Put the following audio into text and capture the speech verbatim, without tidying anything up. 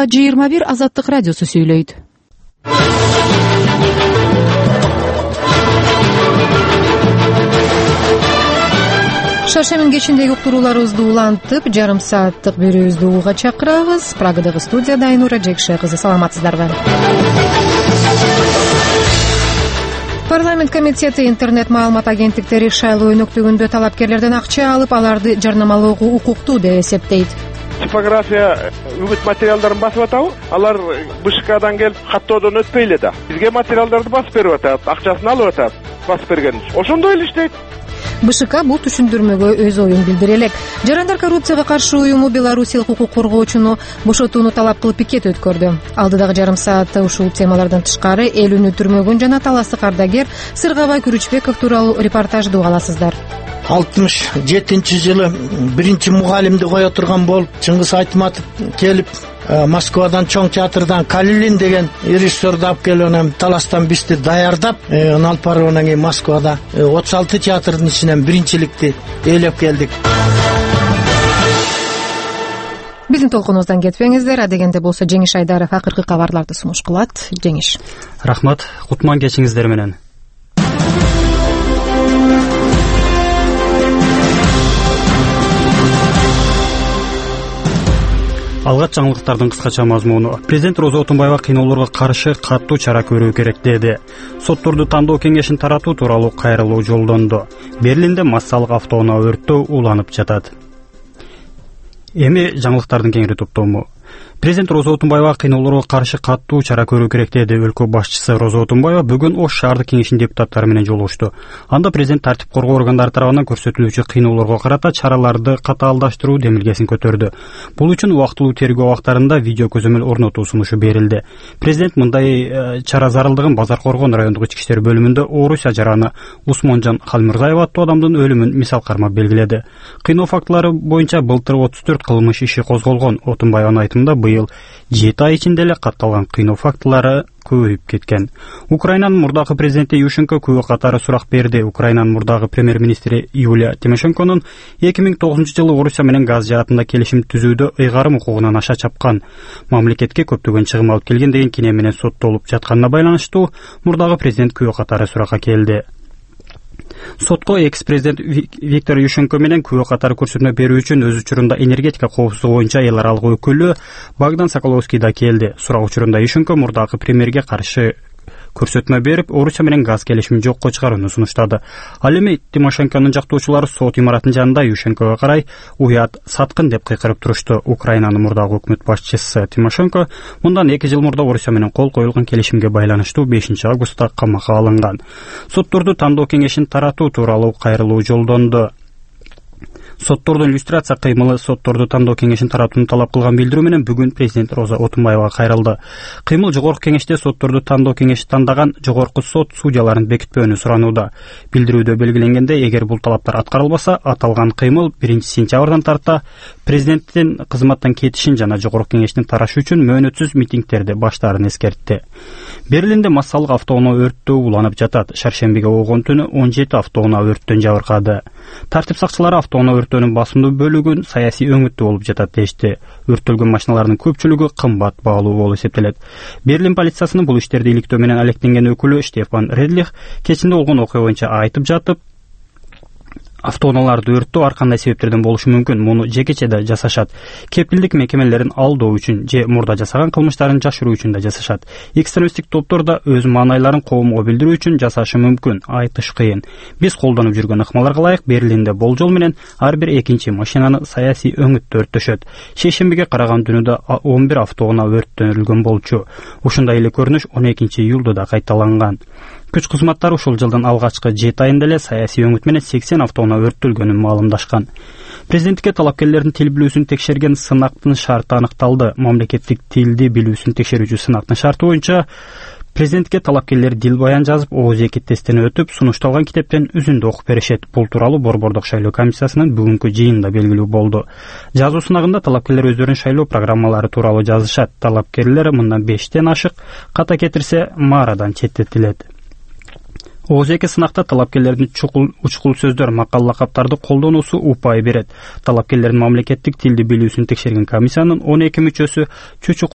жыйырма бир Азаттык радиосу сүйлөйт. Шаршемин кечиндеги уктурууларыбызды улантып, жарым сааттык берүүбүздү угууга чакырабыз. Прагадагы студияда Айнура Жекше кызы. Саламатсыздарбы? Парламент комитети интернет маалымат агенттиктери шайлоо өнөктүгүндө талапкерлерден акча алып, аларды жарнамалоого укуктуу деп эсептейт. Типография үгүт материалдарын басып атабы, алар БШКдан келип каттоодон өтпөй эле да. Бизге материалдарды басып берип атат, акчасын алып атат, басып берген. Ошондой эле иштейт. БШК бул түшүндүрмөгө өз оюн билдире элек. Жарандар коррупцияга каршы уюму белорусиялык укук коргоочуну бошотууну талап кылып пикет өткөрдү. Алдыдагы жарым саатта ушул темалардан тышкары эл үнү түрмөгөн жана таластык ардагер Сыргабай Күрүчбеков тууралуу репортажды уга аласыздар. алтымыш жетинчи жылы биринчи мугалимди кое турган болуп, Чыңгыз Айтматов келип, Москвадан чоң театрдан Калилин деген режиссерди алып келип, анан таластан бизди даярдап, аны алып барып анан кийин Москвада отуз алты театрдын ичинен биринчиликти ээлеп келдик. Биздин толкунубуздан кетпеңиздер. Адегенде болсо Жеңиш Айдаров акыркы кабарларды сунуш кылат. Жеңиш. Рахмат. Кутман кечиңиздер менен. Алгач жаңылыктардын кыскача мазмуну. Президент Роза Отунбаева кыйноолорго каршы каттуу чара көрүү керек деди. Сотторду тандоо кеңешин таратуу тууралуу кайрылуу жолдонду. Берлинде массалык автоунаа өрттөө уланып жатат. Эми жаңылыктардын кеңири топтому. Президент Роза Отунбаева кыйноолорго каршы каттуу чара көрүү керек деди. Өлкө башчысы Роза Отунбаева бүгүн Ош шаардык кеңешинин депутаттары менен жолугушту. Анда президент тартип коргоо органдары тарабынан көрсөтүлүүчү кыйноолорго карата чараларды катаалдаштыруу демилгесин көтөрдү. Бул үчүн убактылуу тергөө абактарында видео көзөмөл орнотуу сунушу берилди. Президент мындай чара зарылдыгын Базар Коргон райондук ички иштер бөлүмүндө Орусия жараны Усмонжан Халмырзаева аттуу адамдын өлүмүн мисал кармап белгиледи. Кыйноо фактылары боюнча былтыр отуз төрт кылмыш иши козголгон. Отунбаеванын айтымында быйыл жети ай ичинде эле катталган кыйноо фактылары көбөйүп кеткен. Украинанын мурдагы президенти Юшенко күбө катары сурак берди. Украинанын мурдагы премьер-министри Юлия Тимошенконун эки миң тогузунчу жылы Орусия менен газ жаатында келишим түзүүдө ыйгарым укугунан аша чапкан, мамлекетке көптөгөн чыгым алып келген деген кине менен соттолуп жатканына байланыштуу мурдагы президент күбө катары суракка келди. Сотко экс-президент Виктор Ющенко менен күбө катары көрсөтмө берүү үчүн өз учурунда энергетика коопсуздугу боюнча эл аралык өкүлү Богдан Соколовский да келди. Сурак учурунда Ющенко мурдагы премьерге каршы көрсөтмө берип, Орусия менен газ келишимин жокко чыгарууну сунуштады. Ал эми Тимошенконун жактоочулары сот имаратынын жанында Ющенкого карай уят, саткын деп кыйкырып турушту. Украинанын мурдагы өкмөт башчысы Тимошенко мындан эки жыл мурда Орусия менен кол коюлган келишимге байланыштуу бешинчи августта камакка алынган. Сотторду тандоо кеңешин таратуу тууралуу кайрылуу жолдонду. Соттордун иллюстрация кыймылы сотторду тандоо кеңешин таратууну талап кылган билдирүү менен бүгүн президент Роза Отунбаевага кайрылды. Кыймыл жогорку кеңеште сотторду тандоо кеңеши тандаган жогорку сот судьяларын бекитпөөнү суранууда. Билдирүүдө белгиленгендей, эгер бул талаптар аткарылбаса, аталган кыймыл биринчи сентябрдан тарта президенттин кызматтан кетишин жана жогорку кеңештин тарашы үчүн мөөнөтсүз митингдерди баштаарын эскертти. Берлинде массалык автоунаа өрттөө уланып жатат. Шаршембиге болгон түнү он жети автоунаа өрттөн жабыркады. Тартип сакчылары автоунаа өрттөөнүн басымдуу бөлүгүн саясий өңүттүү болуп жатат дешти. Өрттөлгөн машиналардын көпчүлүгү кымбат баалуу болуп эсептелет. Берлин полициясынын бул иштерди иликтөө менен алектенген өкүлү Штефан Редлих кечинде болгон окуя боюнча айтып жатып, автоунааларды өрттөө ар кандай себептерден болушу мүмкүн. Муну жекече да жасашат. Кепилдик мекемелерин алдоо үчүн же мурда жасаган кылмыштарын жашыруу үчүн да жасашат. Экстремисттик топтор да өз маанайларын коомго билдирүү үчүн жасашы мүмкүн. Айтыш кыйын. Биз колдонуп жүргөн ыкмаларга ылайык Берлинде болжол менен ар бир экинчи машинаны саясий өңүттө өрттөшөт. Шейшембиге караган түнүдө он бир автоунаа өрттөнүлгөн болчу. Ушундай эле көрүнүш он экинчи июлда да кайталанган. Күч кызматтары ушул жылдын алгачкы жети айында эле саясий өңүт менен сексен автоунаа өрттөлгөнүн маалымдашкан. Президенттикке талапкерлердин тил билүүсүн текшерген сынактын шарты аныкталды. Мамлекеттик тилди билүүсүн текшерүүчү сынактын шарты боюнча президентке талапкерлер дил баян жазып, ооз эки тесттен өтүп, сунушталган китептен үзүндү окуп беришет. Бул тууралуу Борбордук шайлоо комиссиясынын бүгүнкү жыйынында белгилүү болду. Жазуу сынагында талапкерлер өздөрүнүн шайлоо программалары тууралуу жазышат. Талапкерлер мындан бештен ашык ката кетирсе маарадан четтетилет. ооз эки сынакта талапкерлердин чукул учкул сөздөр, макал лакаптарды колдонуусу упай берет. Талапкерлердин мамлекеттик тилди билүүсүн текшерген комиссиянын он эки мүчөсү чучук